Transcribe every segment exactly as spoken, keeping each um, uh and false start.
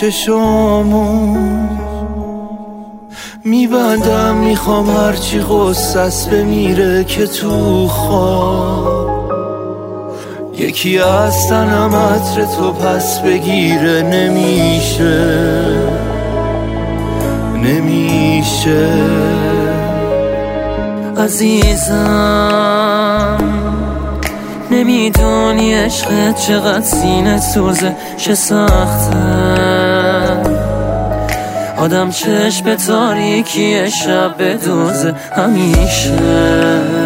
چشامو میبندم، میخوام هرچی غصص بمیره که تو خواب یکی از تنم عطر تو پس بگیره. نمیشه نمیشه عزیزم، نمیدونی عشقت چقدر سینه سوزه، چه سخته آدم چشم به تاریکی شب بدوزه. همیشه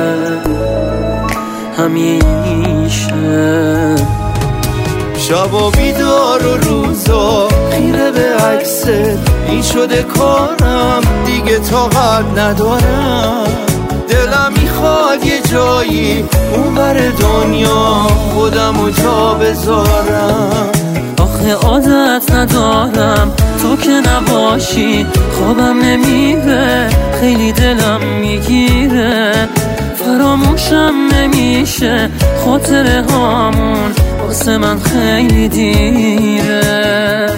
همیشه شبا بیدار و روزا خیره به عکست، این شده کارم دیگه طاقت ندارم. دلم میخواد یه جایی اونور دنیا خودمو جا بذارم. آخه عادت ندارم تو که نباشی، خوابم نمیره، خیلی دلم میگیره، فراموشم نمیشه خاطره هامون، واسه من خیلی دیره.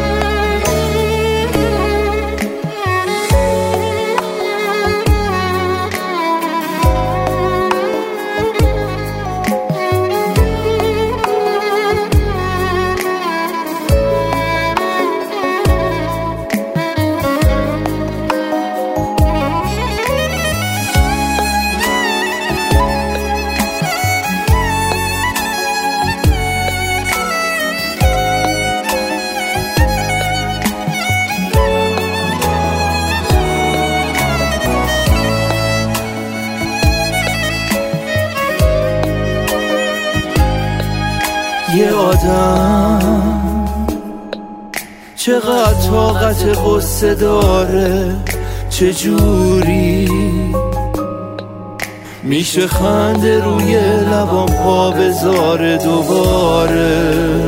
یه آدم چقدر طاقت غصه داره، چجوری میشه خنده روی لبام پا بذاره دوباره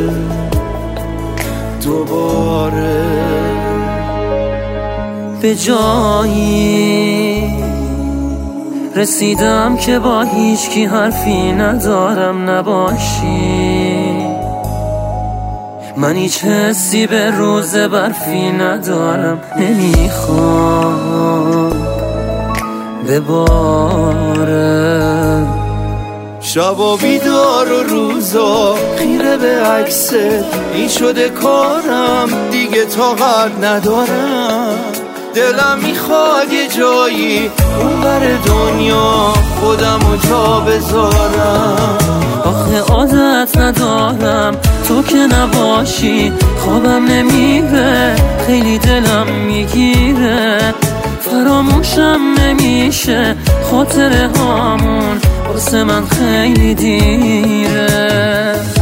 دوباره. به جایی رسیدم که با هیچ کی حرفی ندارم نباشی، من هیچ حسی به روز برفی ندارم، نمیخوام بباره. شبا بیدار و روزا خیره به عکست، این شده کارم دیگه طاقت ندارم. دلم میخواد یه جایی اونور دنیا خودمو جا بذارم. آخه عادت ندارم تو که نباشی، خوابم نمیره، خیلی دلم میگیره، فراموشم نمیشه خاطره هامون، واسه من خیلی دیره.